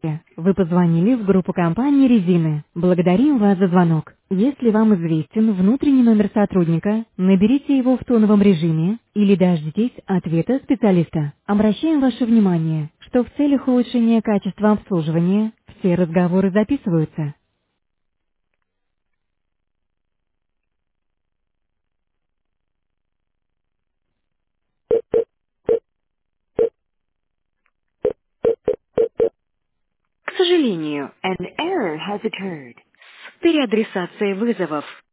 Вы позвонили в группу компании «Резины». Благодарим вас за звонок. Если вам известен внутренний номер сотрудника, наберите его в тоновом режиме или дождитесь ответа специалиста. Обращаем ваше внимание, что в целях улучшения качества обслуживания все разговоры записываются. К сожалению, an error has occurred. Переадресация вызовов.